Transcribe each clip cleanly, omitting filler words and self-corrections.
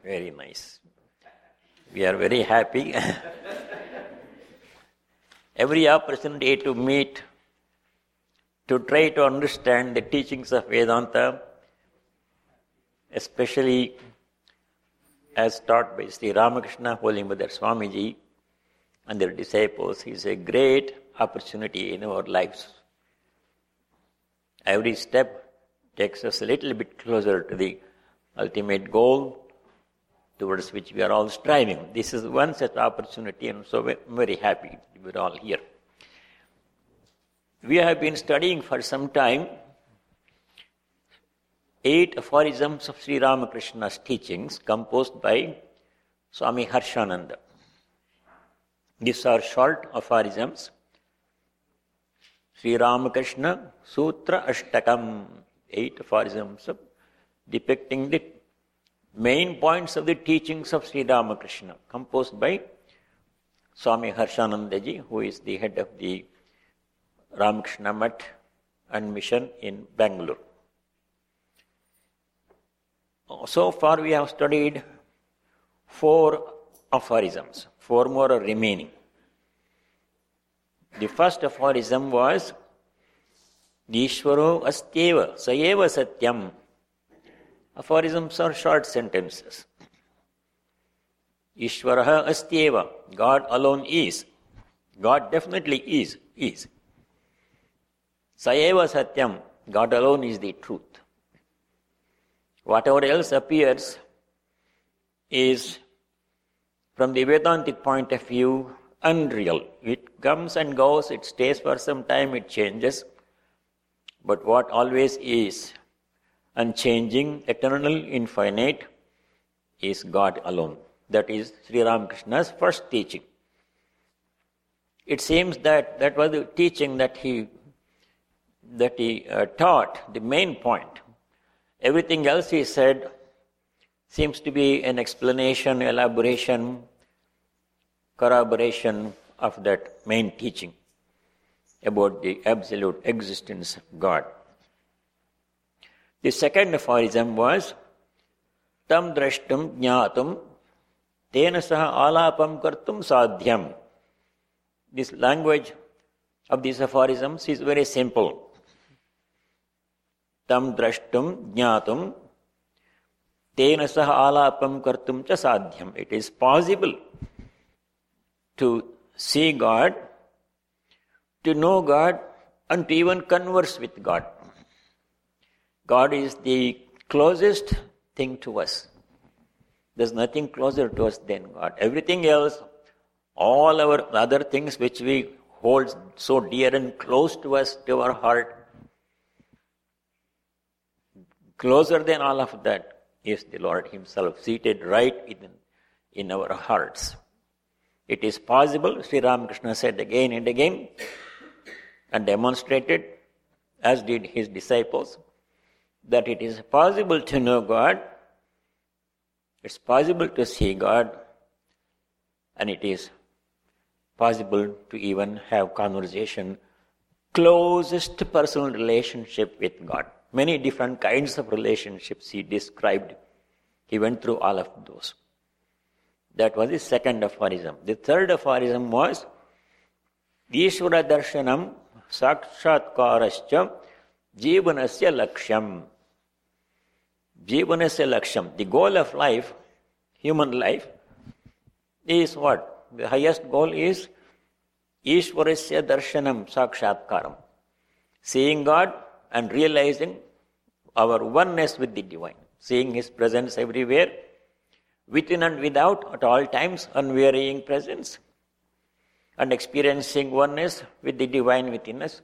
Very nice. We are very happy. Every opportunity to meet, to try to understand the teachings of Vedanta, especially as taught by Sri Ramakrishna Holy Mother Swamiji and their disciples, is a great opportunity in our lives. Every step takes us a little bit closer to the ultimate goal towards which we are all striving. This is one such opportunity, and so I'm very happy we're all here. We have been studying for some time 8 aphorisms of Sri Ramakrishna's teachings composed by Swami Harshananda. These are short aphorisms. Sri Ramakrishna Sutra Ashtakam, 8 aphorisms depicting the main points of the teachings of Sri Ramakrishna, composed by Swami Harshanandaji, who is the head of the Ramakrishna Math and Mission in Bangalore. So far we have studied 4 aphorisms. 4 more are remaining. The first aphorism was Ishvaro astyeva sayeva satyam. Aphorisms are short sentences. Ishvaraha astyeva. God alone is. God definitely is. Sayeva satyam. God alone is the truth. Whatever else appears is, from the Vedantic point of view, unreal. It comes and goes, it stays for some time, it changes. But what always is unchanging, eternal, infinite, is God alone. That is Sri Ramakrishna's first teaching. It seems that was the teaching that he taught, the main point. Everything else he said seems to be an explanation, elaboration, corroboration of that main teaching about the absolute existence of God. The second aphorism was Tam drashtum jnatum tena saha alapam kartum sadhyam. This language of these aphorisms is very simple. Tam drashtum jnatum tena saha alapam kartum cha sadhyam. It is possible to see God, to know God, and to even converse with God. God is the closest thing to us. There's nothing closer to us than God. Everything else, all our other things which we hold so dear and close to us, to our heart, closer than all of that is the Lord Himself, seated right in our hearts. It is possible, Sri Ramakrishna said again and again, and demonstrated, as did His disciples, that it is possible to know God, it's possible to see God, and it is possible to even have conversation, closest personal relationship with God. Many different kinds of relationships he described. He went through all of those. That was the second aphorism. The third aphorism was Ishvara darshanam sakshatkarascha jivanasya lakshyam. Jivanasya lakshyam. The goal of life, human life, is what? The highest goal is Ishvarasya darshanam sakshatkaram. Seeing God and realizing our oneness with the divine. Seeing His presence everywhere, within and without, at all times, unvarying presence, and experiencing oneness with the divine within us.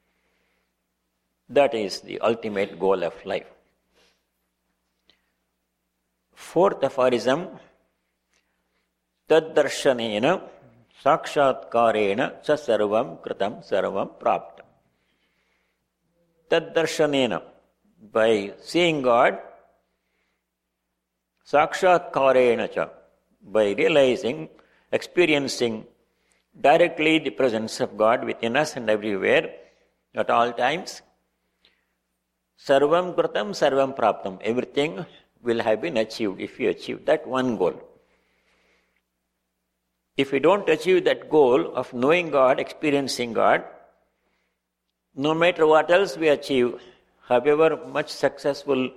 That is the ultimate goal of life. Fourth aphorism, Taddarshanena sakshatkarena sa sarvam kritam sarvam praptam. Taddarshanena, by seeing God, sakshatkarena cha, by realizing, experiencing directly the presence of God within us and everywhere, at all times, sarvam kritam sarvam praptam, everything will have been achieved if you achieve that one goal. If you don't achieve that goal of knowing God, experiencing God, no matter what else we achieve, howsoever much successful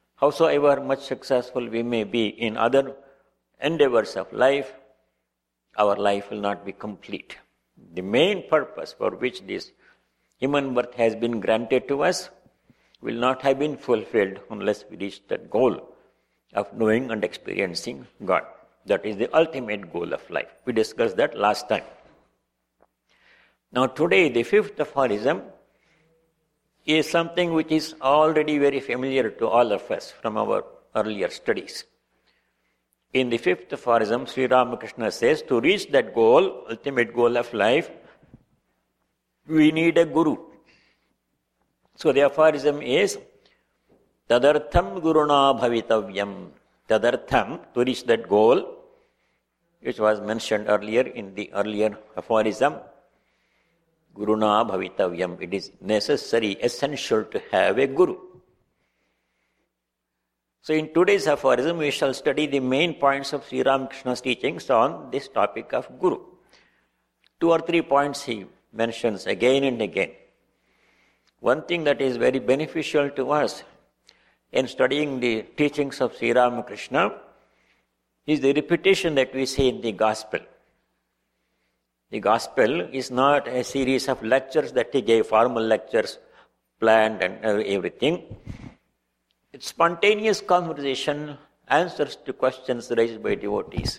we may be in other endeavors of life, our life will not be complete. The main purpose for which this human birth has been granted to us will not have been fulfilled unless we reach that goal of knowing and experiencing God. That is the ultimate goal of life. We discussed that last time. Now today, the fifth aphorism is something which is already very familiar to all of us from our earlier studies. In the fifth aphorism, Sri Ramakrishna says, to reach that goal, ultimate goal of life, we need a guru. So the aphorism is, tadartham guruna bhavitavyam. Tadartham, to reach that goal, which was mentioned earlier in the earlier aphorism, guruna bhavitavyam. It is necessary, essential to have a guru. So in today's aphorism, we shall study the main points of Sri Ramakrishna's teachings on this topic of guru. 2 or 3 points he mentions again and again. One thing that is very beneficial to us in studying the teachings of Sri Ramakrishna is the repetition that we see in the Gospel. The Gospel is not a series of lectures that he gave, formal lectures, planned and everything. It's spontaneous conversation, answers to questions raised by devotees.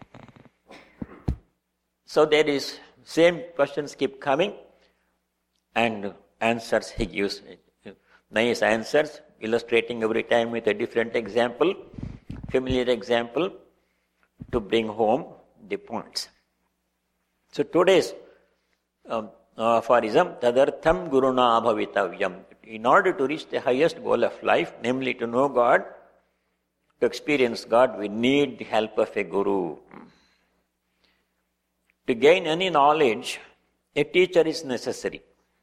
So there is, same questions keep coming, and answers he gives. Nice answers, illustrating every time with a different example, familiar example, to bring home the points. So today's aphorism, tadartham guruna bhavitavyam. In order to reach the highest goal of life, namely to know God, to experience God, we need the help of a guru. To gain any knowledge, a teacher is necessary.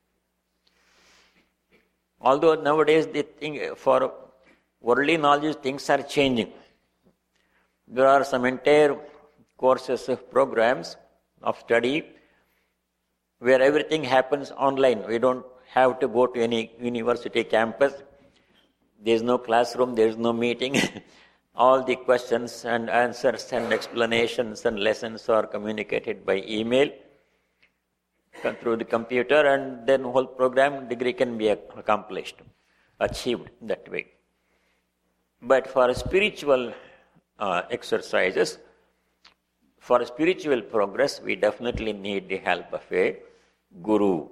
Although nowadays for worldly knowledge, things are changing. There are some entire courses of programs of study where everything happens online. We don't have to go to any university campus. There is no classroom, there is no meeting. All the questions and answers and explanations and lessons are communicated by email through the computer, and then whole program degree can be accomplished, achieved that way. But for spiritual exercises, for spiritual progress, we definitely need the help of a guru.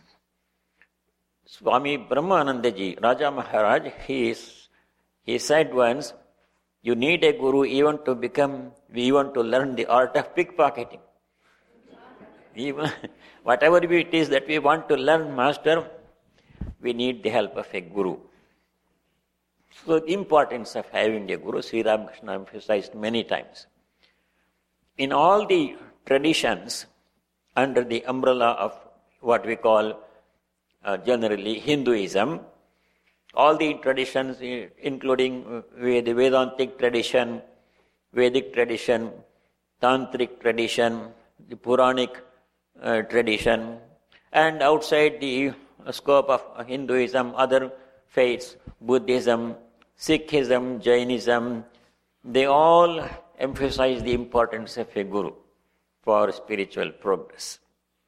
Swami Brahmanandaji, Raja Maharaj, he said once, you need a guru even to learn the art of pickpocketing. Even whatever it is that we want to learn, master, we need the help of a guru. So the importance of having a guru, Sri Ramakrishna emphasized many times. In all the traditions under the umbrella of what we call generally Hinduism, all the traditions, including the Vedantic tradition, Vedic tradition, Tantric tradition, the Puranic tradition, and outside the scope of Hinduism, other faiths, Buddhism, Sikhism, Jainism, they all emphasize the importance of a guru for spiritual progress.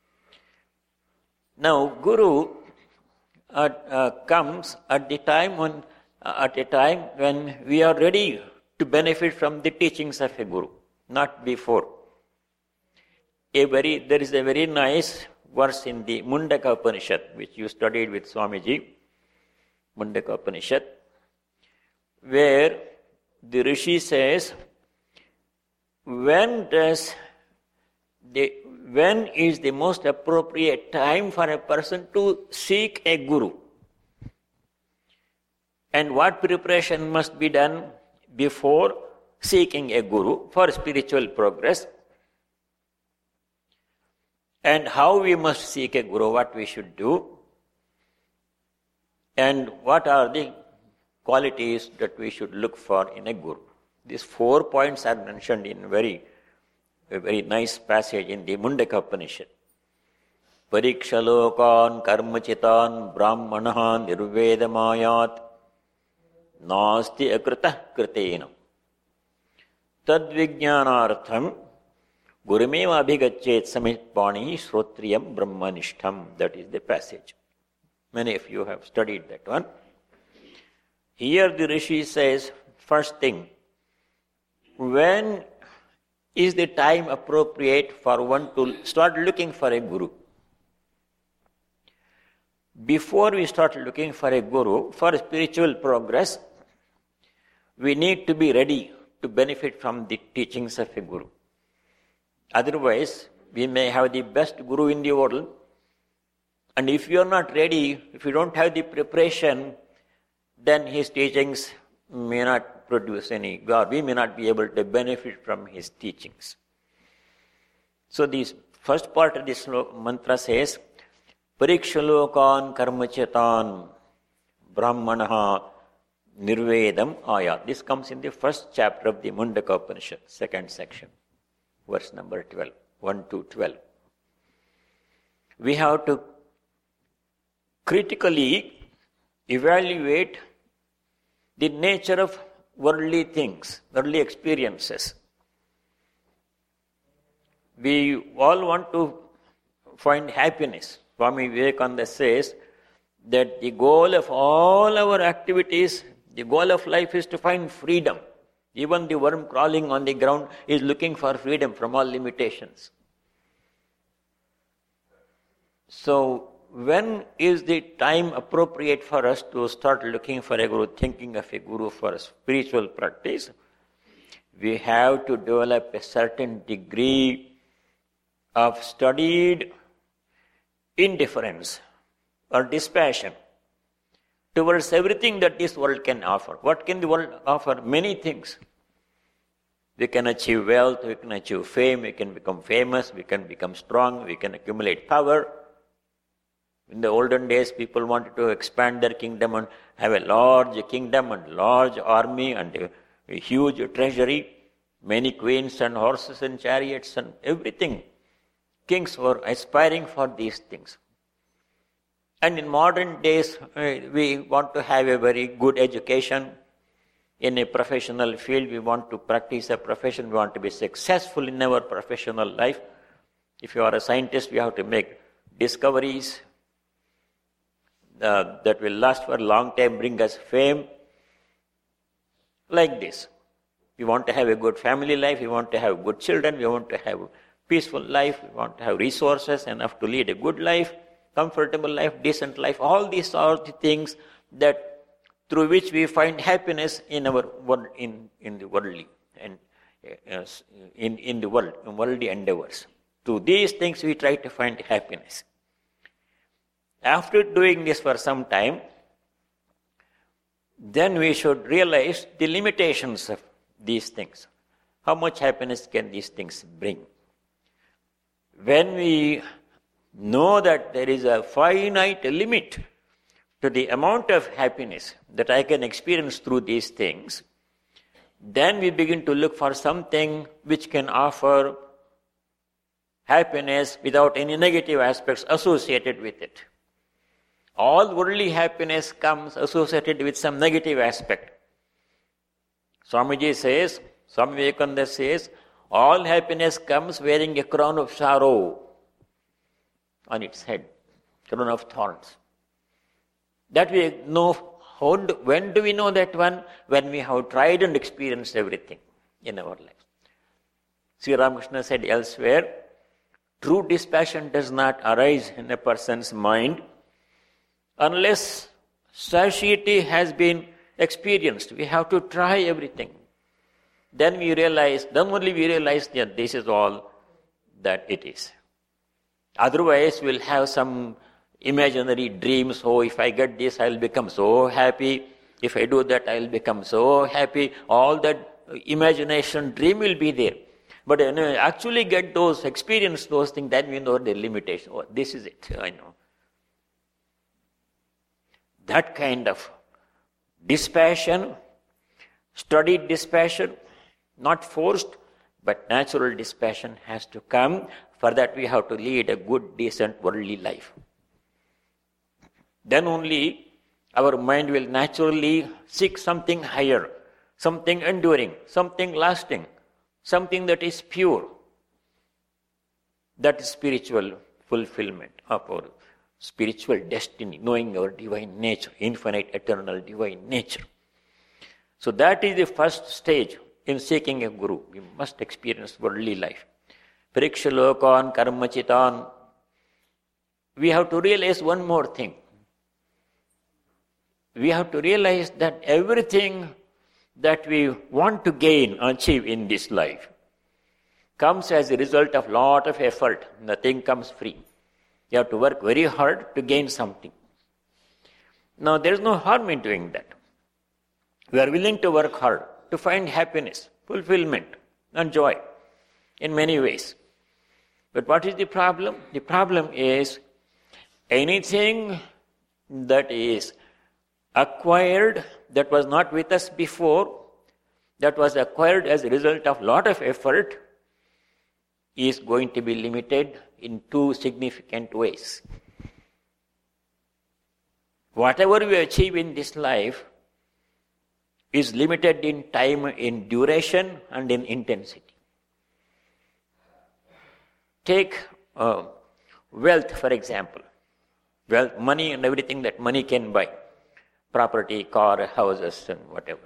Now, guru comes at a time when we are ready to benefit from the teachings of a guru, not before. There is a very nice verse in the Mundaka Upanishad, which you studied with Swamiji, Mundaka Upanishad, where the Rishi says, when is the most appropriate time for a person to seek a guru? And what preparation must be done before seeking a guru for spiritual progress? And how we must seek a guru, what we should do? And what are the qualities that we should look for in a guru. These 4 points are mentioned in a very nice passage in the Mundaka Upanishad. Parikshalokan karmachitan brahmanaha nirvedamayat nasti akrita kritena tadvijnanartham gurumeva abhigachet samitpani shrotriyam brahmanishtham. That is the passage. Many of you have studied that one. Here the Rishi says, first thing, when is the time appropriate for one to start looking for a guru? Before we start looking for a guru, for spiritual progress, we need to be ready to benefit from the teachings of a guru. Otherwise, we may have the best guru in the world, and if you are not ready, if you don't have the preparation, then his teachings may not produce any God. We may not be able to benefit from his teachings. So this first part of this mantra says, Parikshalokan karmachetan brahmanaha nirvedam ayat. This comes in the first chapter of the Mundaka Upanishad, second section, verse number 12, 1 to 12. We have to critically evaluate the nature of worldly things, worldly experiences. We all want to find happiness. Swami Vivekananda says that the goal of all our activities, the goal of life is to find freedom. Even the worm crawling on the ground is looking for freedom from all limitations. So, when is the time appropriate for us to start looking for a guru, thinking of a guru for spiritual practice? We have to develop a certain degree of studied indifference or dispassion towards everything that this world can offer. What can the world offer? Many things. We can achieve wealth, we can achieve fame, we can become famous, we can become strong, we can accumulate power. In the olden days, people wanted to expand their kingdom and have a large kingdom and large army and a huge treasury, many queens and horses and chariots and everything. Kings were aspiring for these things. And in modern days, we want to have a very good education. In a professional field, we want to practice a profession, we want to be successful in our professional life. If you are a scientist, we have to make discoveries that will last for a long time, bring us fame. Like this. We want to have a good family life, we want to have good children, we want to have a peaceful life, we want to have resources enough to lead a good life, comfortable life, decent life. All these are the things that through which we find happiness in our in the worldly and in the world, in worldly endeavors. Through these things we try to find happiness. After doing this for some time, then we should realize the limitations of these things. How much happiness can these things bring? When we know that there is a finite limit to the amount of happiness that I can experience through these things, then we begin to look for something which can offer happiness without any negative aspects associated with it. All worldly happiness comes associated with some negative aspect. Swami Vivekananda says, all happiness comes wearing a crown of sorrow on its head, crown of thorns. That we know. When do we know that one? When we have tried and experienced everything in our life. Sri Ramakrishna said elsewhere, true dispassion does not arise in a person's mind unless satiety has been experienced. We have to try everything. Then only we realize that this is all that it is. Otherwise, we'll have some imaginary dreams. Oh, if I get this, I'll become so happy. If I do that, I'll become so happy. All that imagination, dream will be there. But when you actually get those, experience those things, then we know the limitation. Oh, this is it, I know. That kind of dispassion, studied dispassion, not forced, but natural dispassion has to come. For that we have to lead a good, decent, worldly life. Then only our mind will naturally seek something higher, something enduring, something lasting, something that is pure. That is spiritual fulfillment of our spiritual destiny, knowing our divine nature, infinite, eternal, divine nature. So that is the first stage in seeking a guru. We must experience worldly life. Pariksha lokan karmachitan. We have to realize one more thing. We have to realize that everything that we want to gain, achieve in this life, comes as a result of lot of effort. Nothing comes free. You have to work very hard to gain something. Now, there is no harm in doing that. We are willing to work hard to find happiness, fulfillment, and joy in many ways. But what is the problem? The problem is anything that is acquired that was not with us before, that was acquired as a result of lot of effort, is going to be limited in two significant ways. Whatever we achieve in this life is limited in time, in duration, and in intensity. Take wealth, for example. Wealth, money and everything that money can buy. Property, car, houses, and whatever.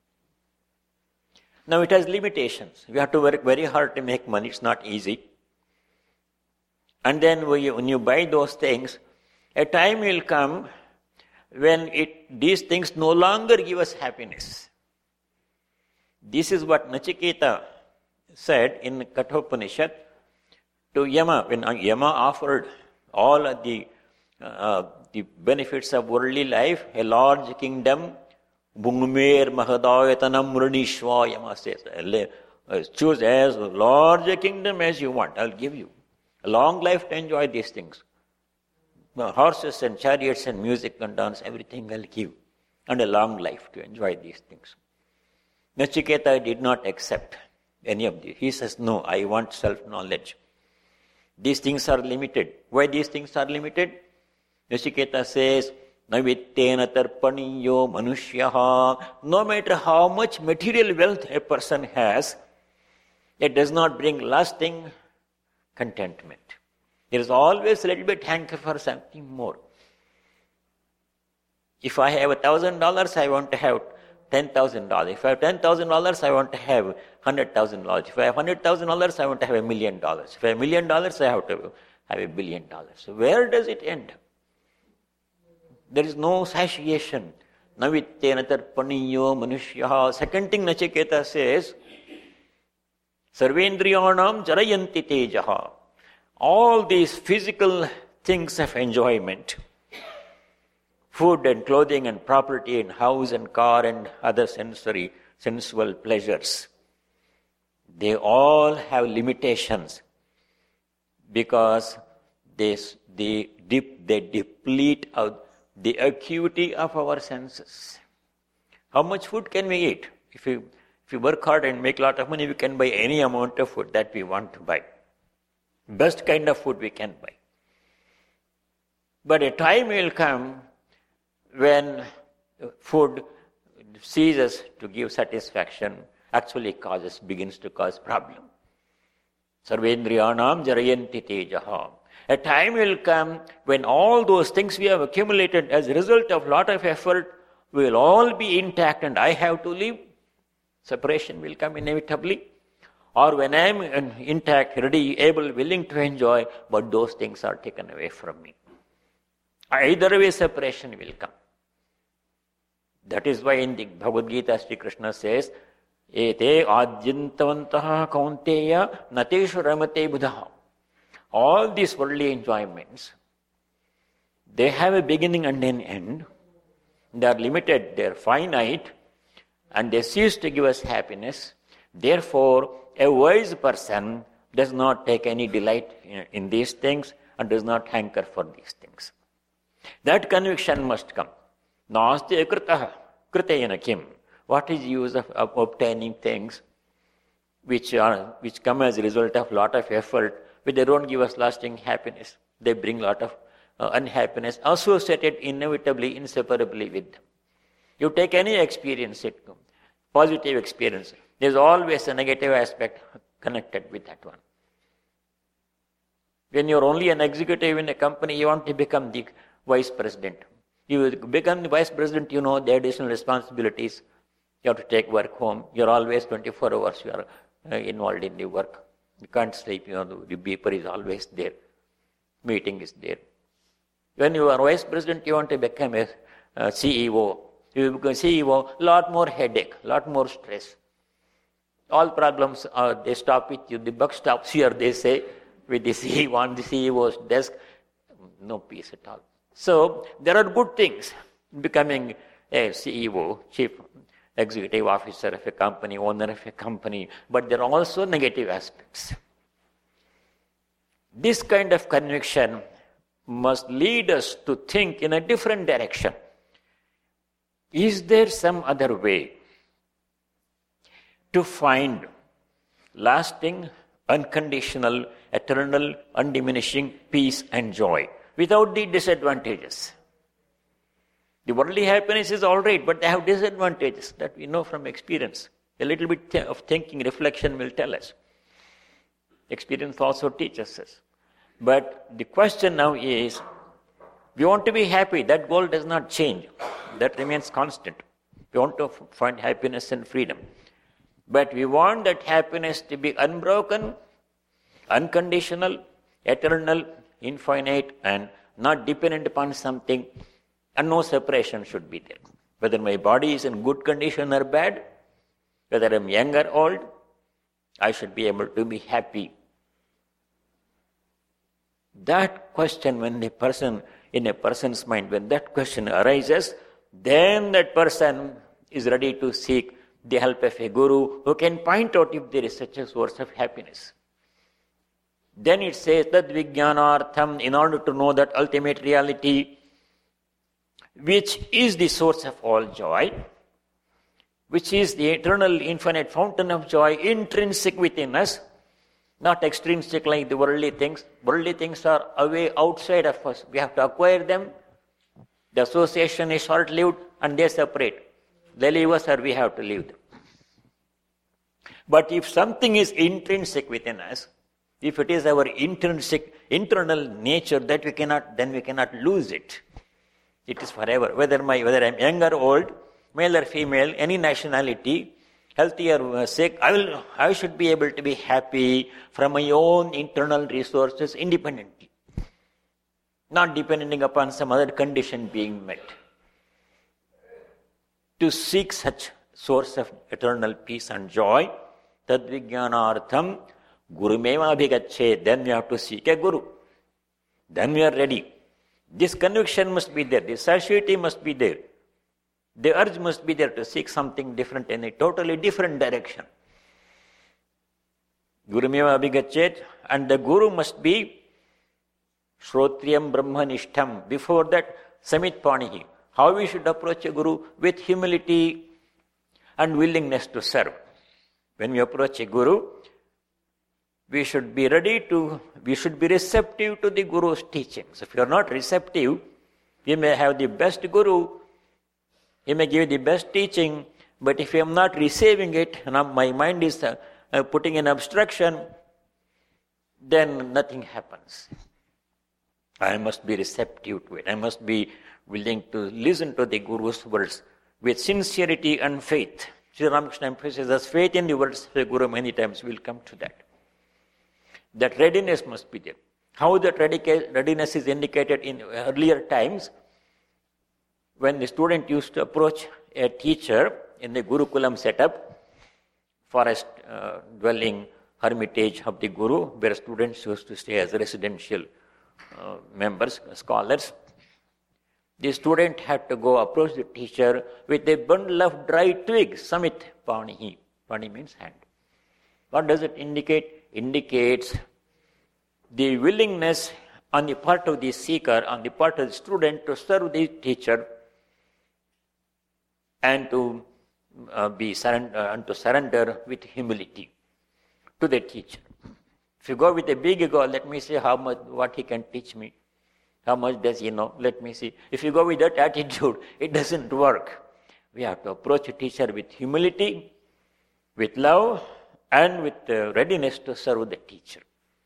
Now it has limitations. We have to work very hard to make money. It's not easy. And then when you buy those things, a time will come when these things no longer give us happiness. This is what Nachiketa said in Kathopanishad to Yama, when Yama offered all of the benefits of worldly life, a large kingdom, Bhungmer Mahadayatanam Mrunishwa, Yama says, choose as large a kingdom as you want, I'll give you. A long life to enjoy these things. Horses and chariots and music and dance, everything I'll give. And a long life to enjoy these things. Nachiketa did not accept any of these. He says, no, I want self-knowledge. These things are limited. Why these things are limited? Nachiketa says, Navittena tarpaniyo manushyaha. No matter how much material wealth a person has, it does not bring lasting contentment. There is always a little bit hanker for something more. If I have $1,000, I want to have $10,000. If I have $10,000, I want to have $100,000. If I have $100,000, I want to have $1 million. If I have $1 million, I have to have $1 billion. So where does it end? There is no satiation. Navittena tarpaniyo manushyaha. Second thing Nachiketa says, Sarvendriyanam jarayanti tejaha. All these physical things of enjoyment, food and clothing and property and house and car and other sensual pleasures, they all have limitations because they deplete the acuity of our senses. How much food can we eat? If we work hard and make a lot of money, we can buy any amount of food that we want to buy. Best kind of food we can buy. But a time will come when food ceases to give satisfaction, actually begins to cause problem. Sarvendriyanam jarayanti tejaha. A time will come when all those things we have accumulated as a result of lot of effort will all be intact and I have to leave. Separation will come inevitably. Or when I am intact, ready, able, willing to enjoy, but those things are taken away from me. Either way, separation will come. That is why in the Bhagavad Gita, Sri Krishna says, Ete adyantavantaha kaunteya nateshu ramate buddha. All these worldly enjoyments, they have a beginning and an end. They are limited, they are finite, and they cease to give us happiness. Therefore, a wise person does not take any delight in these things and does not hanker for these things. That conviction must come. Nasti akritaha Kritayana kim. What is the use of obtaining things which come as a result of lot of effort, but they don't give us lasting happiness. They bring lot of unhappiness associated inevitably, inseparably with them. You take any experience, positive experience, there's always a negative aspect connected with that one. When you're only an executive in a company, you want to become the vice president. You become the vice president, you know the additional responsibilities. You have to take work home. You're always 24 hours, you are involved in the work. You can't sleep, the paper is always there. Meeting is there. When you are vice president, you want to become a CEO. You become CEO, lot more headache, lot more stress. All problems, they stop with you. The buck stops here, they say, with the CEO on the CEO's desk. No peace at all. So, there are good things. Becoming a CEO, chief executive officer of a company, owner of a company, but there are also negative aspects. This kind of conviction must lead us to think in a different direction. Is there some other way to find lasting, unconditional, eternal, undiminishing peace and joy without the disadvantages? The worldly happiness is all right, but they have disadvantages that we know from experience. A little bit of thinking, reflection will tell us. Experience also teaches us. But the question now is, we want to be happy. That goal does not change. That remains constant. We want to find happiness and freedom. But we want that happiness to be unbroken, unconditional, eternal, infinite, and not dependent upon something. And no separation should be there. Whether my body is in good condition or bad, whether I'm young or old, I should be able to be happy. That question, when in a person's mind, when that question arises, then that person is ready to seek the help of a guru who can point out if there is such a source of happiness. Then it says that vijnanartham, in order to know that ultimate reality, which is the source of all joy, which is the eternal, infinite fountain of joy intrinsic within us, not extrinsic like the worldly things. Worldly things are away outside of us. We have to acquire them. The association is short-lived and they separate. They leave us or we have to leave them. But if something is intrinsic within us, if it is our intrinsic, internal nature, that we cannot lose it. It is forever. Whether I'm young or old, male or female, any nationality, healthy or sick, I should be able to be happy from my own internal resources independently, not depending upon some other condition being met. To seek such source of eternal peace and joy, tad vijnanartham gurumeva abhigacche, then we have to seek a guru. Then we are ready. This conviction must be there. The satiety must be there. The urge must be there to seek something different in a totally different direction. Gurumeva abhigachet, and the guru must be Shrotriyam Brahmanishtam. Before that, Samit Panihi. How we should approach a guru? With humility and willingness to serve. When we approach a guru, we should be receptive to the guru's teachings. If you are not receptive, you may have the best guru, he may give the best teaching, but if I am not receiving it, and my mind is putting an obstruction, then nothing happens. I must be receptive to it. I must be willing to listen to the Guru's words with sincerity and faith. Sri Ramakrishna emphasizes faith in the words of the Guru many times. We'll come to that. That readiness must be there. How that readiness is indicated in earlier times, when the student used to approach a teacher in the Gurukulam setup, forest dwelling hermitage of the Guru, where students used to stay as residential members, scholars. The student had to go approach the teacher with a bundle of dry twigs, samit panihi. Pani means hand. What does it indicate? Indicates the willingness on the part of the seeker, on the part of the student to serve the teacher and to surrender with humility to the teacher. If you go with a big ego, let me see what he can teach me. How much does he know? Let me see. If you go with that attitude, it doesn't work. We have to approach a teacher with humility, with love, and with readiness to serve the teacher.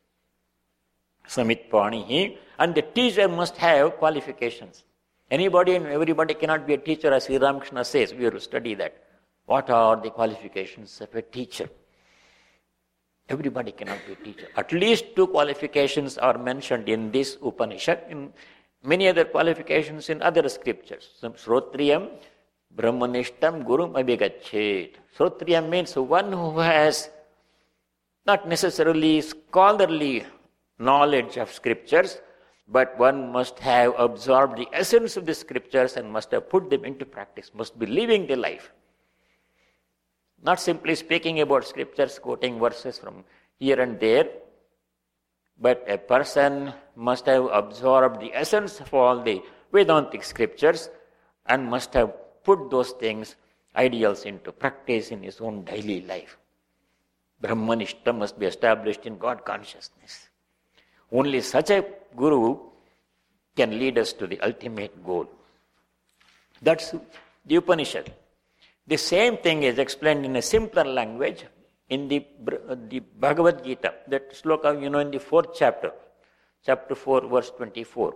Samit Panihi. And the teacher must have qualifications. Anybody and everybody cannot be a teacher, as Sri Ramakrishna says. We have to study that. What are the qualifications of a teacher? Everybody cannot be a teacher. At least 2 qualifications are mentioned in this Upanishad, in many other qualifications in other scriptures. Shrotriyam, Brahmanishtam, Gurum Abhigachet. Shrotriyam means one who has not necessarily scholarly knowledge of scriptures, but one must have absorbed the essence of the scriptures and must have put them into practice, must be living the life. Not simply speaking about scriptures, quoting verses from here and there, but a person must have absorbed the essence of all the Vedantic scriptures and must have put those things, ideals, into practice in his own daily life. Brahmanishta must be established in God consciousness. Only such a guru can lead us to the ultimate goal. That's the Upanishad. The same thing is explained in a simpler language in the Bhagavad Gita, that sloka, in the 4th chapter, chapter 4, verse 34.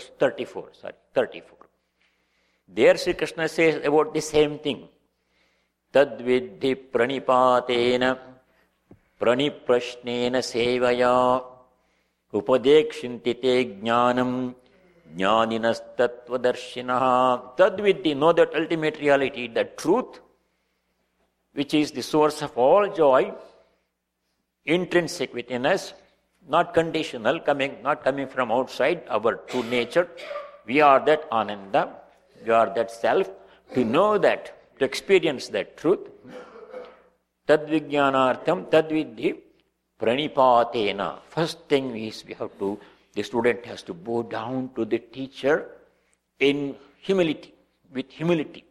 There Sri Krishna says about the same thing. Tadvidhi pranipatena praniprashnena sevaya upadekshinti te jnanam jnaninas tattvadarshinaha. Tadvidhi, know that ultimate reality, the truth, which is the source of all joy, intrinsic within us, not conditional, not coming from outside, our true nature. We are that Ananda, we are that self. To know that, to experience that truth, tadvijnanartham tadvidhi pranipatena. First thing is the student has to bow down to the teacher in humility, with humility.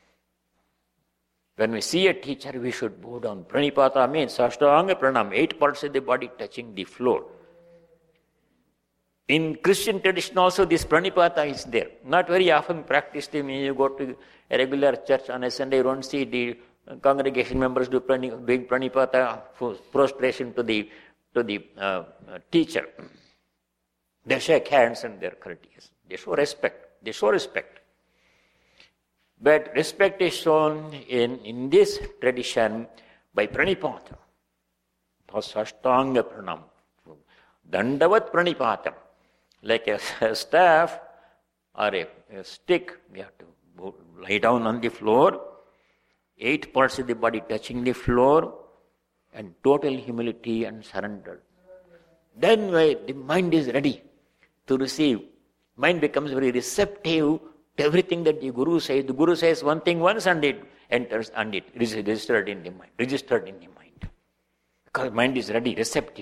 When we see a teacher, we should bow down. Pranipata means Ashtanga Pranam, 8 parts of the body touching the floor. In Christian tradition also, this Pranipata is there. Not very often practiced. When you go to a regular church on a Sunday, you don't see the congregation members doing Pranipata, prostration to the teacher. They shake hands and they're courteous. They show respect. But respect is shown in this tradition by pranipata. Ashtanga pranam. Dandavat pranipatam. Like a staff or a stick, we have to lie down on the floor, 8 parts of the body touching the floor, and total humility and surrender. Then the mind is ready to receive. Mind becomes very receptive to everything that the Guru says. The Guru says one thing once and it enters and it is registered in the mind. Because mind is ready, receptive.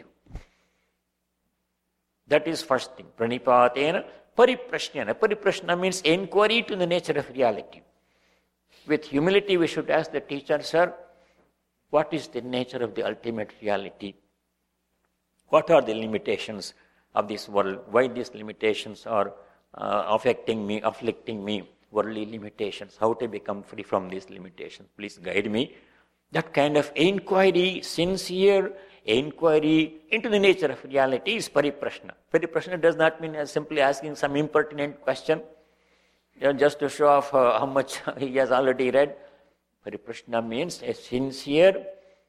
That is first thing. Pranipatena pariprashnena. Pariprashna means inquiry to the nature of reality. With humility we should ask the teacher, sir, what is the nature of the ultimate reality? What are the limitations of this world? Why these limitations are afflicting me, worldly limitations? How to become free from these limitations? Please guide me. That kind of inquiry, sincere inquiry into the nature of reality is pariprashna. Pariprashna does not mean as simply asking some impertinent question, just to show off how much he has already read. Pariprashna means a sincere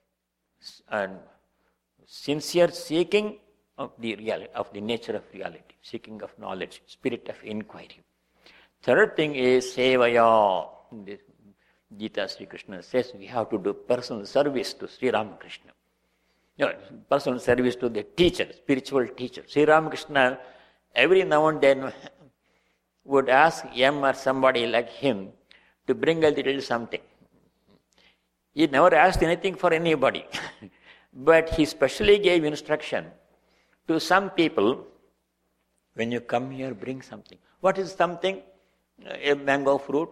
seeking of the reality, of the nature of reality, seeking of knowledge, spirit of inquiry. Third thing is sevaya. In the Gita, Sri Krishna says we have to do personal service to Sri Ramakrishna. Personal service to the teacher, spiritual teacher. Sri Ramakrishna every now and then would ask M or somebody like him to bring a little something. He never asked anything for anybody. But he specially gave instruction to some people, when you come here, bring something. What is something? A mango fruit,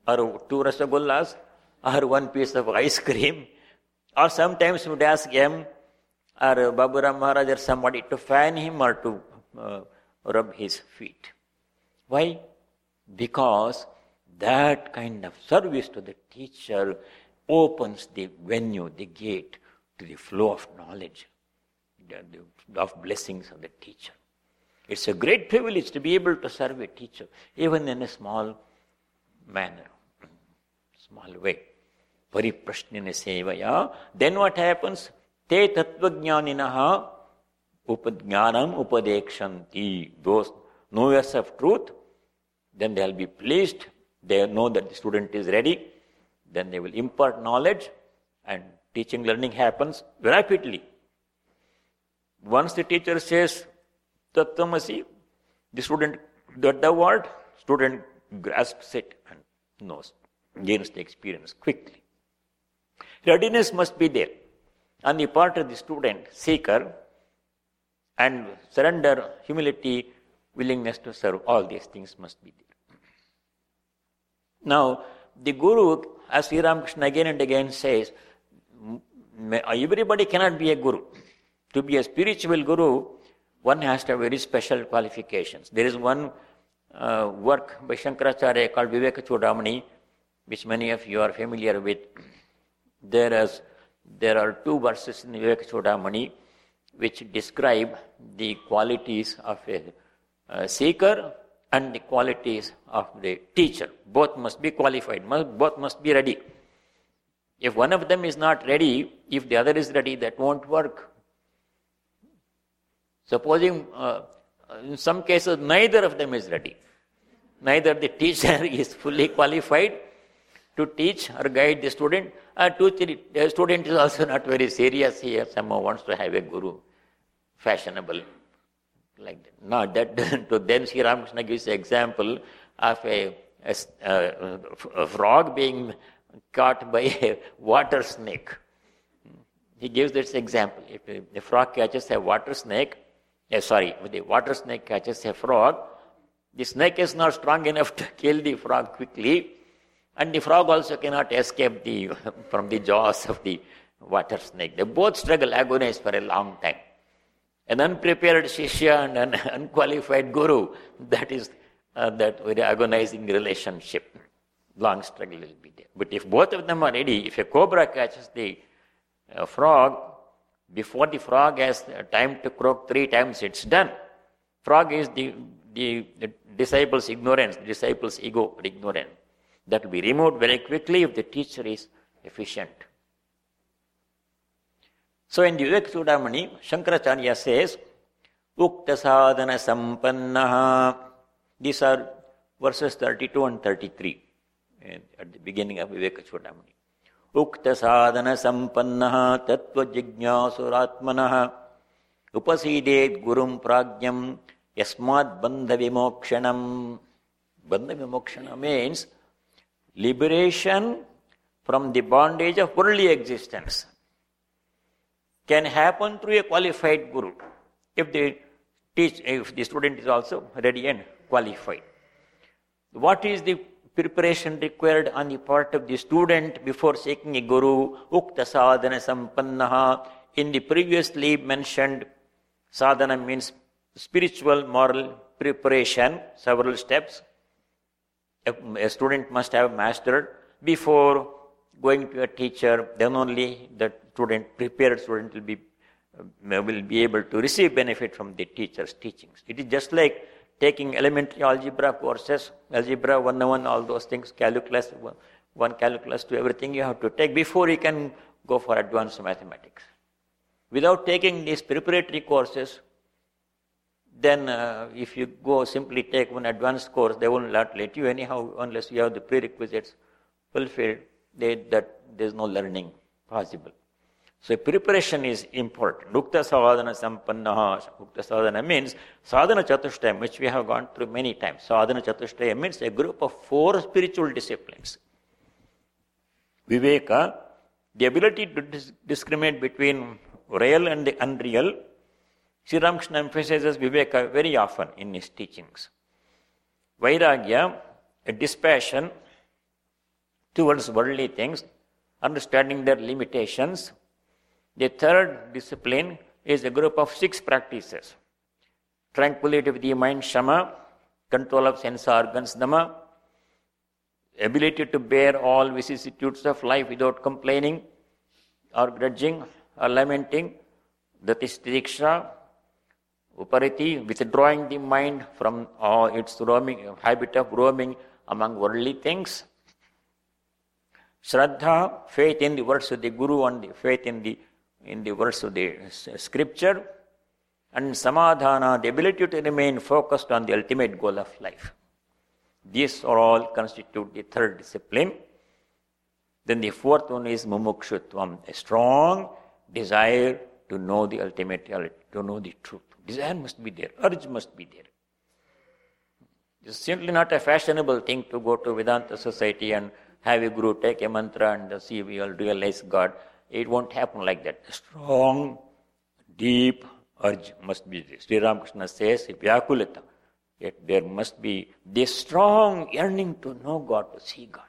or 2 rasagullas, or 1 piece of ice cream, or sometimes we would ask him or Baburam Maharaj or somebody to fan him or to rub his feet. Why? Because that kind of service to the teacher opens the venue, the gate to the flow of knowledge, of blessings of the teacher. It's a great privilege to be able to serve a teacher, even in a small manner, small way. Pariprashnina sevaya. Then what happens? Te tattvajnaninaha upadjnanam upadekshanti. Those knowers of truth, then they'll be pleased. They know that the student is ready. Then they will impart knowledge, and teaching, learning happens rapidly. Once the teacher says Tattvamasi, the student got the word, student grasps it and knows, gains the experience quickly. Readiness must be there on the part of the student, seeker, and surrender, humility, willingness to serve. All these things must be there. Now, the Guru, as Sri Ramakrishna again and again says, everybody cannot be a Guru. To be a spiritual Guru, one has to have very special qualifications. There is one work by Shankaracharya called Viveka Chudamani, which many of you are familiar with. There are 2 verses in Viveka Chudamani which describe the qualities of a seeker and the qualities of the teacher. Both must be qualified, both must be ready. If one of them is not ready, if the other is ready, that won't work. Supposing in some cases neither of them is ready. Neither the teacher is fully qualified to teach or guide the student, the student is also not very serious. He somehow wants to have a guru, fashionable, like that. No, that doesn't. To then Sri Ramakrishna gives an example of a frog being caught by a water snake. He gives this example. If a frog catches a water snake, if the water snake catches a frog, the snake is not strong enough to kill the frog quickly, and the frog also cannot escape from the jaws of the water snake. They both struggle, agonize for a long time. An unprepared shishya and an unqualified guru, that is that very agonizing relationship. Long struggle will be there. But if both of them are ready, if a cobra catches the frog, before the frog has time to croak 3 times, it's done. Frog is the disciple's ignorance, the disciple's ego or ignorance. That will be removed very quickly if the teacher is efficient. So in the Viveka Chudamani, Shankaracharya says, Ukta sadhana sampannaha. These are verses 32 and 33 at the beginning of Viveka Chudamani. Ukta sadhana sampannaha tattva jignyasuratmanaha upasidet gurum prajnam yasmad bandha vimokshanam. Bandha vimokshana means liberation from the bondage of worldly existence can happen through a qualified guru if the student is also ready and qualified. What is the preparation required on the part of the student before seeking a guru? Ukta sadhana sampannaha. In the previously mentioned, sadhana means spiritual, moral preparation, several steps. A student must have mastered before going to a teacher. Then only the prepared student will be able to receive benefit from the teacher's teachings. It is just like taking elementary algebra courses, algebra 101, all those things, calculus, 1 calculus to everything you have to take before you can go for advanced mathematics. Without taking these preparatory courses, then if you go simply take one advanced course, they will not let you anyhow unless you have the prerequisites fulfilled. There is no learning possible. So preparation is important. Ukta sadhana sampannaha. Ukta sadhana means sadhana chatushtayam, which we have gone through many times. Sadhana chatushtayam means a group of 4 spiritual disciplines. Viveka, the ability to discriminate between real and the unreal. Sri Ramakrishna emphasizes Viveka very often in his teachings. Vairagya, a dispassion, towards worldly things, understanding their limitations. The third discipline is a group of 6 practices. Tranquility of the mind, shama, control of sense organs, dhamma, ability to bear all vicissitudes of life without complaining or grudging or lamenting, that is tidiksha, upariti, withdrawing the mind from its habit of roaming among worldly things. Shraddha, faith in the words of the Guru and the faith in the words of the scripture. And samadhana, the ability to remain focused on the ultimate goal of life. These all constitute the third discipline. Then the fourth one is mumukshutvam, a strong desire to know the ultimate reality, to know the truth. Desire must be there, urge must be there. It's simply not a fashionable thing to go to Vedanta society and have a guru take a mantra and see we all realize God. It won't happen like that. A strong, deep urge must be there. Sri Ramakrishna says, Vyakulita, yet there must be this strong yearning to know God, to see God.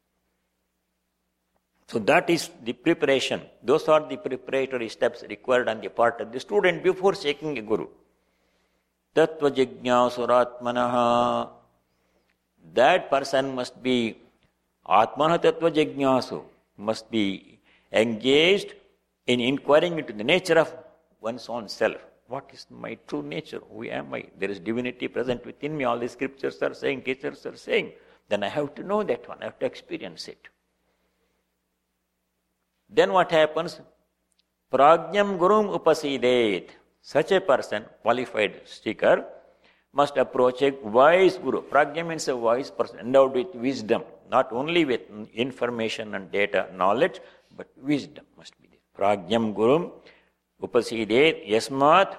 So that is the preparation. Those are the preparatory steps required on the part of the student before seeking a guru. Tattva jijñāsuratmanaha. That person must be atmana tattva jijñāsu, must be engaged in inquiring into the nature of one's own self. What is my true nature? Who am I? There is divinity present within me. All the scriptures are saying, teachers are saying. Then I have to know that one. I have to experience it. Then what happens? Prajñam gurum upasidet. Such a person, qualified seeker, must approach a wise guru. Prajna means a wise person, endowed with wisdom. Not only with information and data, knowledge, but wisdom must be there. Prajñam gurum upasidet yasmat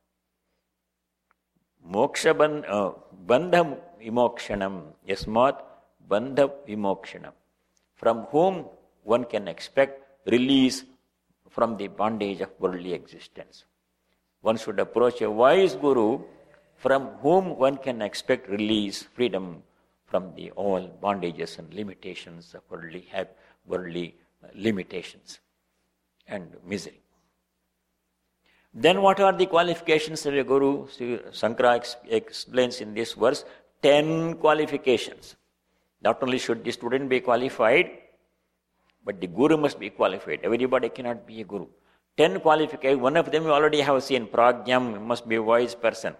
moksha bandha vimokshanam. Yasmat bandha vimokshanam. From whom one can expect release from the bondage of worldly existence. One should approach a wise guru from whom one can expect release, freedom from the all bondages and limitations of worldly limitations and misery. Then what are the qualifications of a guru? Sankara explains in this verse 10 qualifications. Not only should the student be qualified, but the guru must be qualified. Everybody cannot be a guru. 10 qualifications. One of them you already have seen. Prajñam, must be a wise person.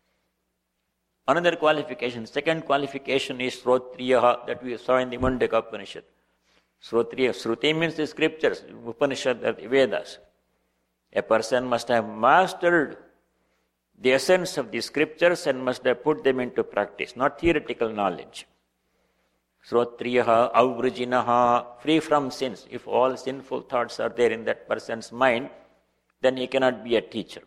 Another qualification, second qualification is Srotriyaha, that we saw in the Mundaka Upanishad. Srotriya, Shruti means the scriptures, Upanishad, the Vedas. A person must have mastered the essence of the scriptures and must have put them into practice, not theoretical knowledge. Srotriyaha, avrujinaha, free from sins. If all sinful thoughts are there in that person's mind, then he cannot be a teacher.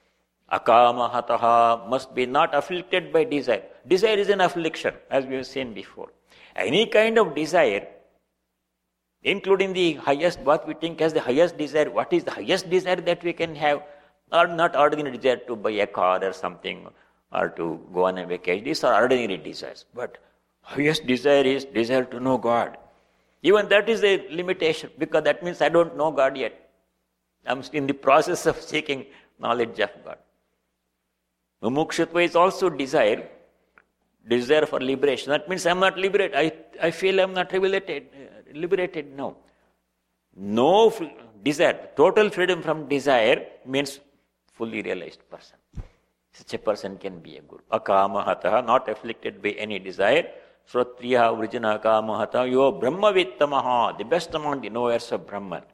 Akamahataha, must be not afflicted by desire. Desire is an affliction, as we have seen before. Any kind of desire, including the highest, what we think as the highest desire, what is the highest desire that we can have? Or not ordinary desire to buy a car or something, or to go on a vacation. These are ordinary desires. But highest desire is desire to know God. Even that is a limitation, because that means I don't know God yet. I'm in the process of seeking knowledge of God. Mumukshutva is also desire for liberation. That means I'm not liberated. I feel I'm not liberated now. No desire, total freedom from desire means fully realized person. Such a person can be a guru. Akamahataha, not afflicted by any desire. Srotriyaha vrijana akamahataha, yo brahmavittamaha, the best among the knowers of Brahman.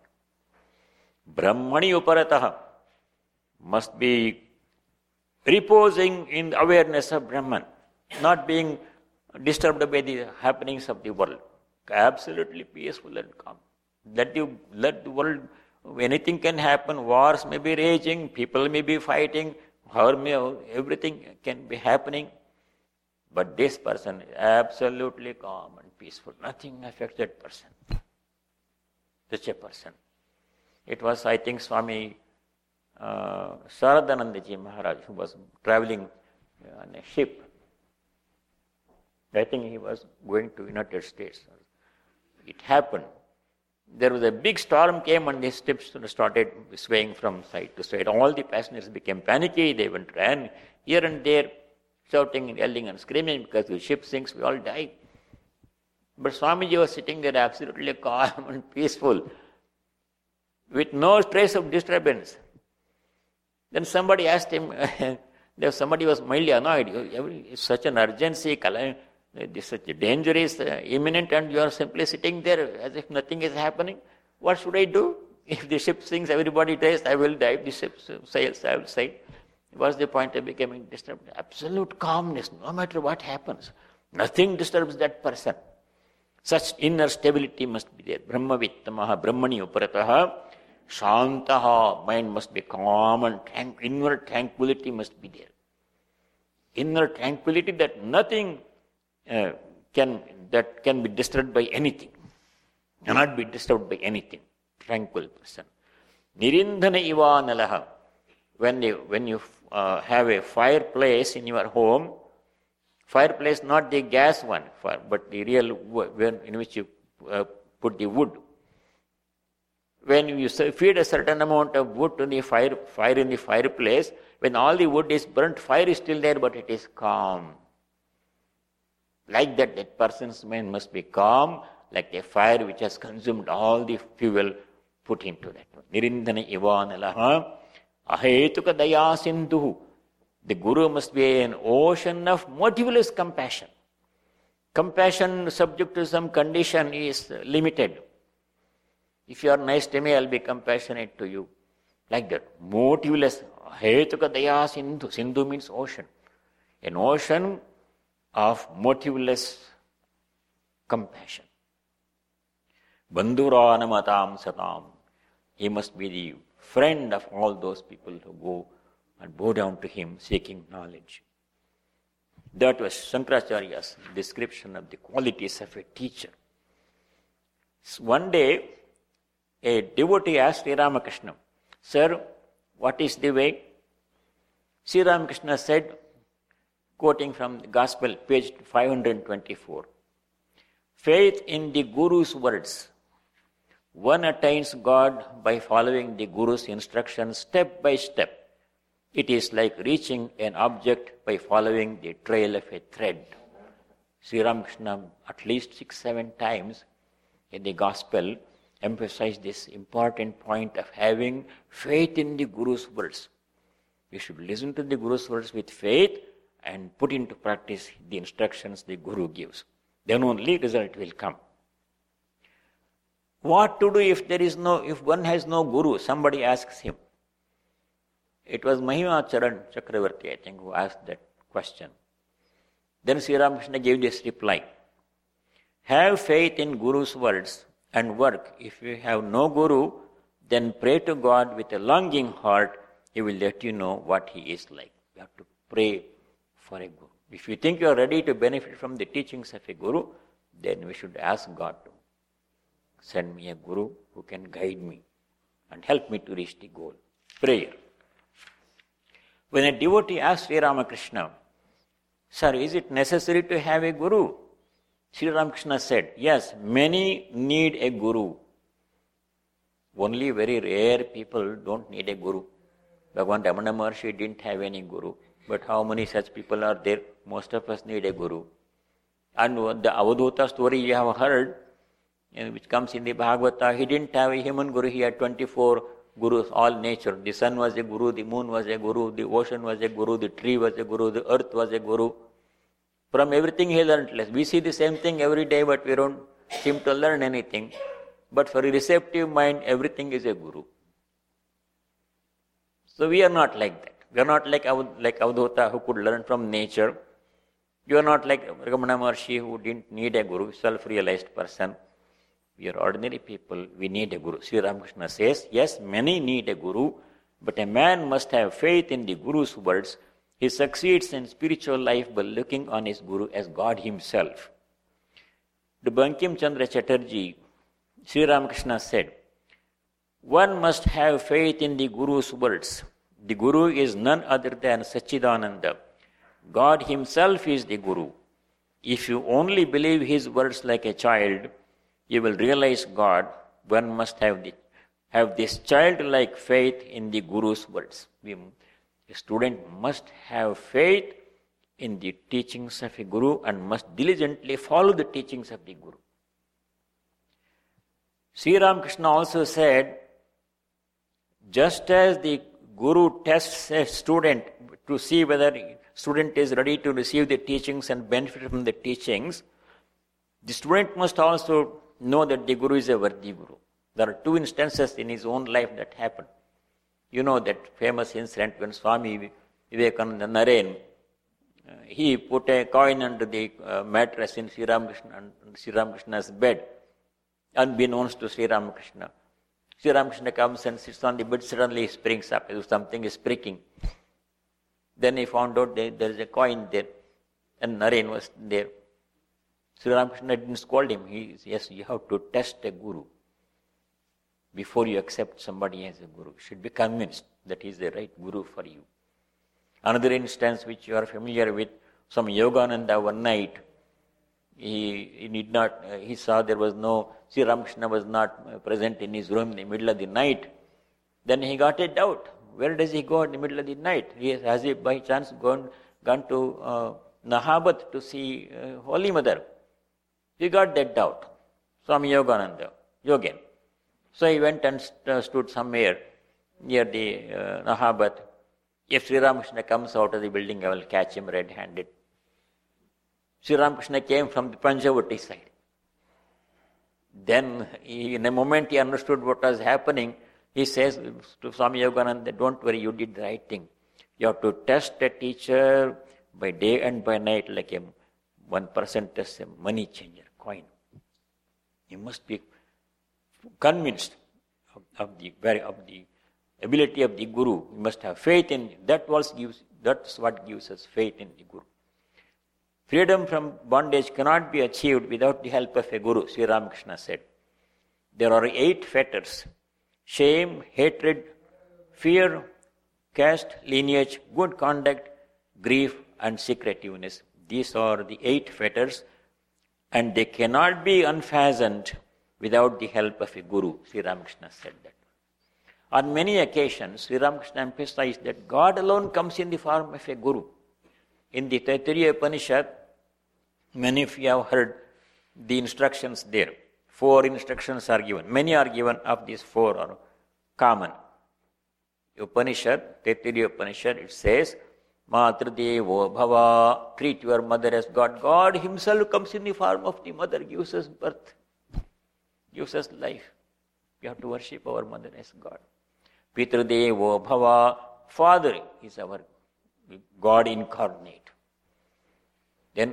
Brahmani uparataha, must be reposing in the awareness of Brahman, not being disturbed by the happenings of the world. Absolutely peaceful and calm. Let the world, anything can happen, wars may be raging, people may be fighting, everything can be happening. But this person is absolutely calm and peaceful. Nothing affects that person. Such a person. It was, I think, Swami Saradanandaji Maharaj, who was traveling on a ship. I think he was going to United States. it happened. There was a big storm came and the ships started swaying from side to side. All the passengers became panicky. They ran here and there, shouting and yelling and screaming because the ship sinks, we all die. But Swamiji was sitting there absolutely calm and peaceful, with no trace of disturbance. Then somebody asked him, somebody was mildly annoyed. It's such an urgency, such a danger is imminent, and you are simply sitting there as if nothing is happening. What should I do? If the ship sinks, everybody dies, I will die. If the ship sails, I will sail. What's the point of becoming disturbed? Absolute calmness, no matter what happens. Nothing disturbs that person. Such inner stability must be there. Brahmavittamaha, Brahmani uparataha, shantaha, mind must be calm and inner tranquility must be there. Inner tranquility that nothing can be disturbed by anything. Cannot be disturbed by anything. Tranquil person. Nirindhana iva nalaha. When you have a fireplace in your home, fireplace not the gas one, but the real one in which you put the wood. When you feed a certain amount of wood to the fire in the fireplace, when all the wood is burnt, fire is still there, but it is calm. Like that person's mind must be calm, like a fire which has consumed all the fuel put into that. Nirindhana ivanalaha ahetuka daya sindhu. The Guru must be an ocean of motiveless compassion. Compassion subject to some condition is limited. If you are nice to me, I will be compassionate to you. Like that. Motiveless. Ahetuka daya sindhu. Sindhu means ocean. An ocean of motiveless compassion. Bandhuranamatam satam. He must be the friend of all those people who go and bow down to him seeking knowledge. That was Shankaracharya's description of the qualities of a teacher. One day, a devotee asked Sri Ramakrishna, "Sir, what is the way?" Sri Ramakrishna said, quoting from the Gospel, page 524, "Faith in the Guru's words. One attains God by following the Guru's instructions step by step. It is like reaching an object by following the trail of a thread." Sri Ramakrishna, at least 6-7 times in the Gospel, emphasized this important point of having faith in the Guru's words. We should listen to the Guru's words with faith and put into practice the instructions the Guru gives. Then only result will come. What to do if one has no Guru? Somebody asks him. It was Mahima Charan Chakravarti, I think, who asked that question. Then Sri Ramakrishna gave this reply. Have faith in Guru's words and work. If you have no Guru, then pray to God with a longing heart. He will let you know what he is like. You have to pray for a Guru. If you think you are ready to benefit from the teachings of a Guru, then we should ask God to send me a Guru who can guide me and help me to reach the goal. Prayer. When a devotee asked Sri Ramakrishna, "Sir, is it necessary to have a Guru?" Sri Ramakrishna said, "Yes, many need a Guru. Only very rare people don't need a Guru." Bhagavan Ramana Maharshi didn't have any Guru. But how many such people are there? Most of us need a Guru. And the Avadhuta story you have heard, which comes in the Bhagavata, he didn't have a human Guru. He had 24 Gurus, all nature. The sun was a Guru, the moon was a Guru, the ocean was a Guru, the tree was a Guru, the earth was a Guru. From everything he learned less. We see the same thing every day, but we don't seem to learn anything. But for a receptive mind, everything is a Guru. So we are not like that. We are not like Avadhuta who could learn from nature. You are not like Ramana Maharshi who didn't need a Guru, self-realized person. We are ordinary people, we need a Guru. Sri Ramakrishna says, yes, many need a Guru, but a man must have faith in the Guru's words. He succeeds in spiritual life by looking on his Guru as God himself. To Bankim Chandra Chatterjee, Sri Ramakrishna said, one must have faith in the Guru's words. The Guru is none other than Satchidananda. God himself is the Guru. If you only believe his words like a child, you will realize God, one must have this childlike faith in the Guru's words. A student must have faith in the teachings of a Guru and must diligently follow the teachings of the Guru. Sri Ramakrishna also said, just as the Guru tests a student to see whether the student is ready to receive the teachings and benefit from the teachings, the student must also know that the Guru is a worthy Guru. There are two instances in his own life that happened. You know that famous incident when Swami Vivekananda Naren, he put a coin under the mattress in Sri Ramakrishna's bed, unbeknownst to Sri Ramakrishna. Sri Ramakrishna comes and sits on the bed, suddenly he springs up, as if something is pricking. Then he found out there is a coin there, and Naren was there. Sri Ramakrishna didn't scold him. He said, yes, you have to test a Guru. Before you accept somebody as a Guru, you should be convinced that he is the right Guru for you. Another instance which you are familiar with, some Yogananda one night, he saw there was no, Sri Ramakrishna was not present in his room in the middle of the night. Then he got a doubt. Where does he go in the middle of the night? Has he by chance gone to Nahabat to see Holy Mother? He got that doubt. Swami Yogananda, Yogin. So he went and stood somewhere near the Nahabat. If Sri Ramakrishna comes out of the building, I will catch him red-handed. Sri Ramakrishna came from the Panchavati side. Then, in a moment, he understood what was happening. He says to Swami Yogananda, don't worry, you did the right thing. You have to test a teacher by day and by night like one person tests a money changer, coin. You must be convinced of the ability of the Guru. You must have faith in him. That's what gives us faith in the Guru. Freedom from bondage cannot be achieved without the help of a Guru, Sri Ramakrishna said. There are 8 fetters: shame, hatred, fear, caste, lineage, good conduct, grief, and secretiveness. These are the 8 fetters, and they cannot be unfastened without the help of a Guru, Sri Ramakrishna said that. On many occasions, Sri Ramakrishna emphasized that God alone comes in the form of a Guru. In the Taittiriya Upanishad, many of you have heard the instructions there. 4 instructions are given. Many are given, of these 4 are common. Upanishad, Taittiriya Upanishad, it says, Matradevo Bhava, treat your mother as God. God himself comes in the form of the mother, gives us birth, gives us life. We have to worship our mother as God. Pitradevo Bhava, Father is our God incarnate. Then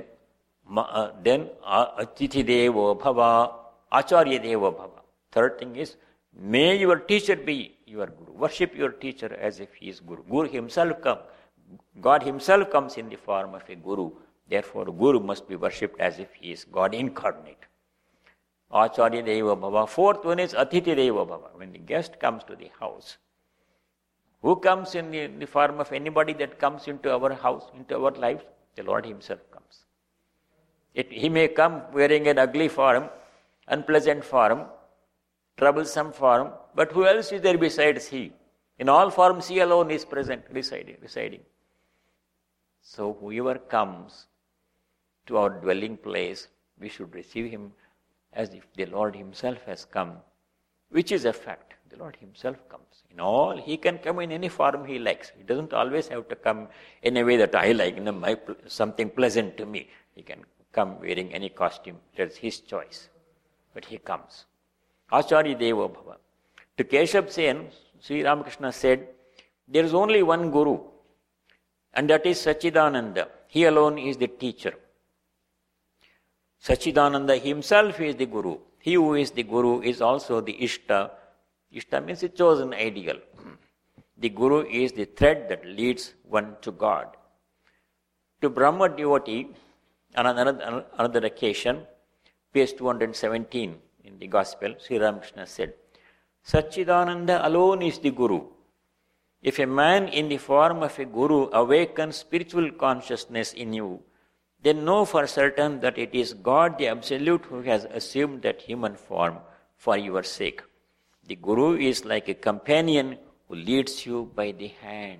Atithi Devo Bhava, Acharya Devo Bhava. Third thing is, may your teacher be your Guru. Worship your teacher as if he is Guru. God himself comes in the form of a Guru. Therefore, Guru must be worshipped as if he is God incarnate. Acharya Deva Bhava. 4th one is Atithi Deva Bhava. When the guest comes to the house, who comes in the form of anybody that comes into our house, into our lives? The Lord himself comes. He may come wearing an ugly form, unpleasant form, troublesome form, but who else is there besides he? In all forms, he alone is present, residing. So whoever comes to our dwelling place, we should receive him as if the Lord himself has come, which is a fact. The Lord himself comes. In all, he can come in any form he likes. He doesn't always have to come in a way that I like, something pleasant to me. He can come wearing any costume. That's his choice. But he comes. Acharya Deva Bhava. To Keshav Sen, Sri Ramakrishna said, there is only one Guru, and that is Sachidananda. He alone is the teacher. Sachidananda himself is the Guru. He who is the Guru is also the Ishta. Ishta means the chosen ideal. The Guru is the thread that leads one to God. To Brahma devotee, on another occasion, page 217 in the Gospel, Sri Ramakrishna said, Sachidananda alone is the Guru. If a man in the form of a Guru awakens spiritual consciousness in you, then know for certain that it is God the Absolute who has assumed that human form for your sake. The Guru is like a companion who leads you by the hand.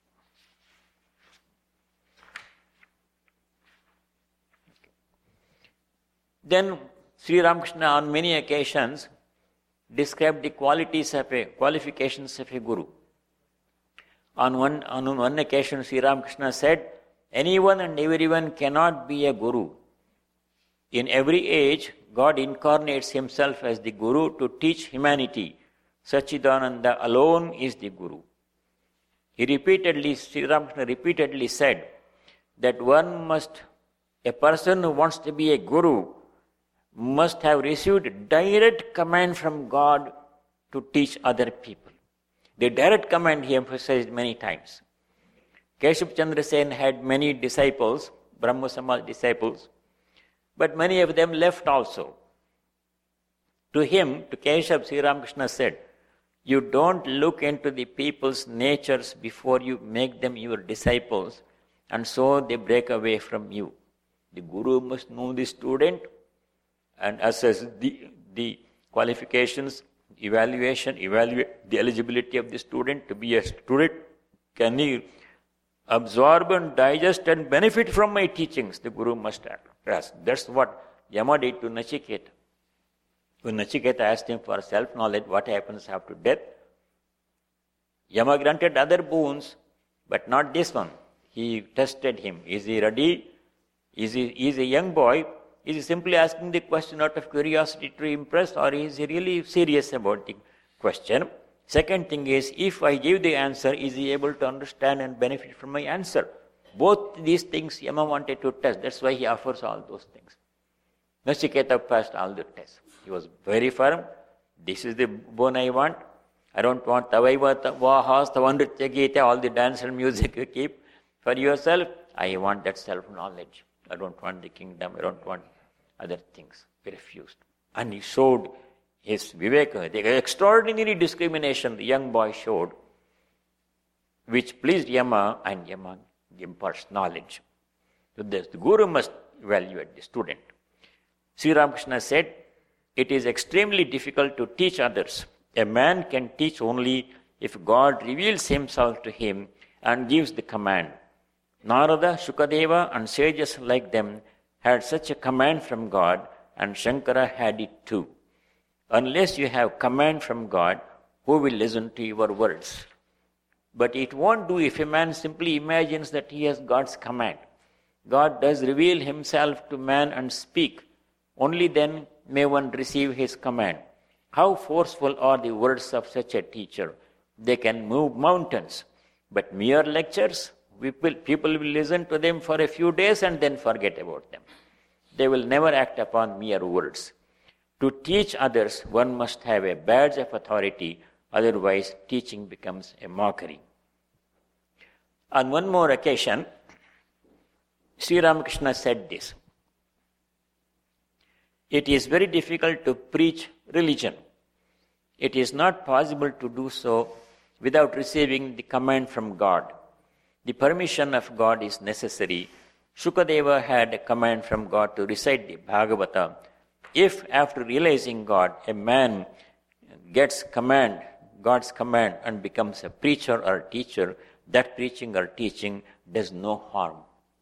Then Sri Ramakrishna on many occasions described the qualifications of a Guru. On one occasion, Sri Ramakrishna said, anyone and everyone cannot be a Guru. In every age, God incarnates himself as the Guru to teach humanity. Sachidananda alone is the Guru. Sri Ramakrishna repeatedly said that a person who wants to be a Guru must have received direct command from God to teach other people. The direct command he emphasized many times. Keshav Chandra Sen had many disciples, Brahma Samaj disciples, but many of them left also. To him, to Keshav, Sri Ramakrishna said, you don't look into the people's natures before you make them your disciples, and so they break away from you. The Guru must know the student and assess the qualifications, evaluate the eligibility of the student to be a student. Can he absorb and digest and benefit from my teachings? The Guru must ask. That's what Yama did to Nachiketa. When Nachiketa asked him for self-knowledge, what happens after death? Yama granted other boons, but not this one. He tested him. Is he ready? Is he a young boy? Is he simply asking the question out of curiosity to impress, or is he really serious about the question? Second thing is, if I give the answer, is he able to understand and benefit from my answer? Both these things Yama wanted to test. That's why he offers all those things. Nachiketa passed all the tests. He was very firm. This is the boon I want. I don't want Tavaiva, Vahas, Tavandritya Gita, all the dance and music you keep for yourself. I want that self-knowledge. I don't want the kingdom. I don't want other things. He refused. And he showed his viveka, the extraordinary discrimination the young boy showed, which pleased Yama, and Yama imparts knowledge. So the Guru must evaluate the student. Sri Ramakrishna said, it is extremely difficult to teach others. A man can teach only if God reveals himself to him and gives the command. Narada, Shukadeva and sages like them had such a command from God, and Shankara had it too. Unless you have command from God, who will listen to your words? But it won't do if a man simply imagines that he has God's command. God does reveal himself to man and speak. Only then may one receive his command. How forceful are the words of such a teacher? They can move mountains. But mere lectures, people will listen to them for a few days and then forget about them. They will never act upon mere words. To teach others, one must have a badge of authority, otherwise teaching becomes a mockery. On one more occasion, Sri Ramakrishna said this: it is very difficult to preach religion. It is not possible to do so without receiving the command from God. The permission of God is necessary. Shukadeva had a command from God to recite the Bhagavata. If after realizing God, a man gets God's command and becomes a preacher or teacher, that preaching or teaching does no harm.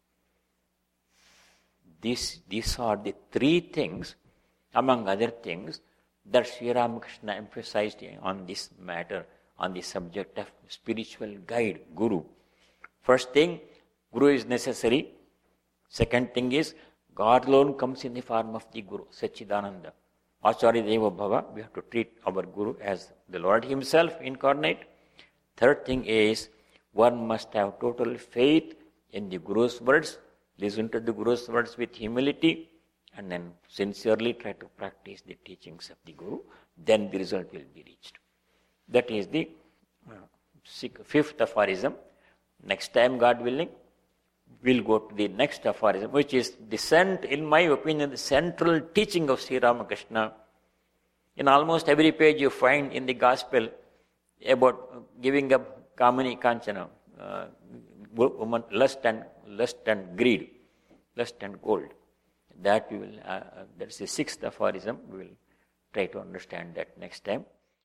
These are the three things, among other things, that Sri Ramakrishna emphasized on this matter, on the subject of spiritual guide, Guru. First thing, Guru is necessary. Second thing is, God alone comes in the form of the Guru, Sachidananda. Acharya Deva Bhava, we have to treat our Guru as the Lord himself incarnate. Third thing is, one must have total faith in the Guru's words, listen to the Guru's words with humility, and then sincerely try to practice the teachings of the Guru. Then the result will be reached. That is the fifth aphorism. Next time, God willing, we'll go to the next aphorism, which is, in my opinion, the central teaching of Sri Ramakrishna. In almost every page you find in the Gospel about giving up Kamani Kanchana, woman, lust and greed. lust and gold. That we will, that's the sixth aphorism. We will try to understand that next time.